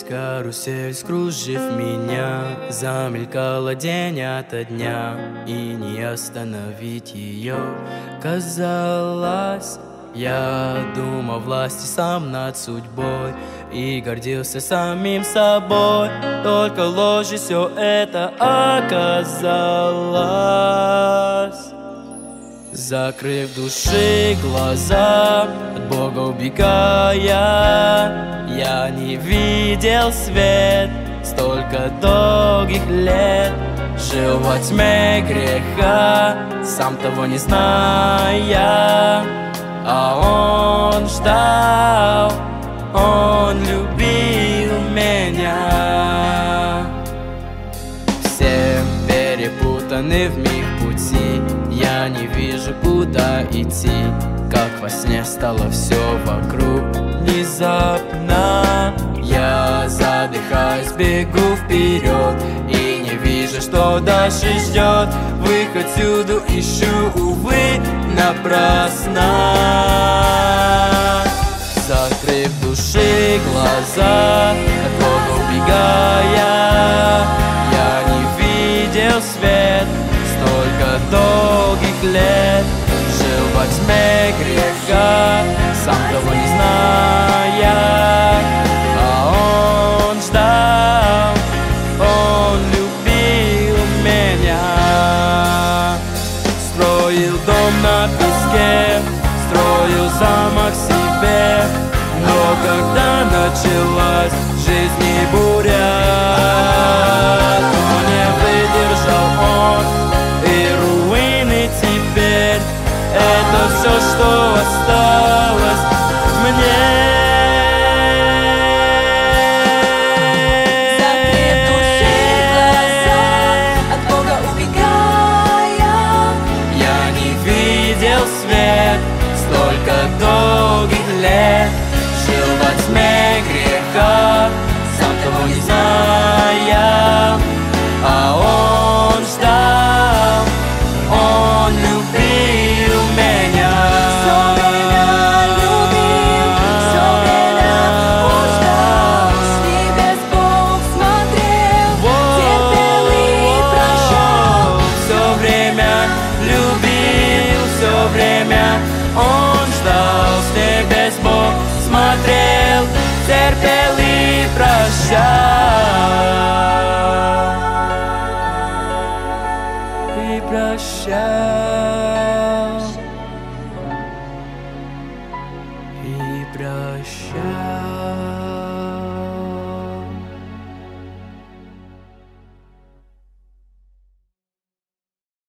карусель, скружив меня, замелькала день ото дня, и не остановить ее. Казалось, я думал власти сам над судьбой и гордился самим собой. Только ложью все это оказалось. Закрыв души глаза, от Бога убегая, я не видел свет столько долгих лет. Жил во тьме греха, сам того не зная, а он ждал, он любил меня. Все перепутаны в миг пути, я не вижу, куда идти. Как во сне стало все вокруг внезапно. Я задыхаюсь, бегу вперед и не вижу, что дальше ждет. Выход всюду ищу, увы, напрасно. Закрыв души глаза, от Бога убегая, я не видел свет столько долгих лет. Жил во тьме греха, сам того не зная, а он ждал, он любил меня. Строил дом на песке, строил замок себе, но когда началась в жизни буря, то не выдержал он, и руины теперь это все, что осталось мне. Закрыв души глаза, от Бога убегая, Я не видел свет столько долгих лет. Жил во тьме греха, сам того не зная, а он ждал, он любил меня. все время любил, все время он ждал, с небес Бог смотрел, терпел и прощал. Все время любил, все время он ждал, с небес Бог смотрел, терпел и прощал. И прощал, и прощал.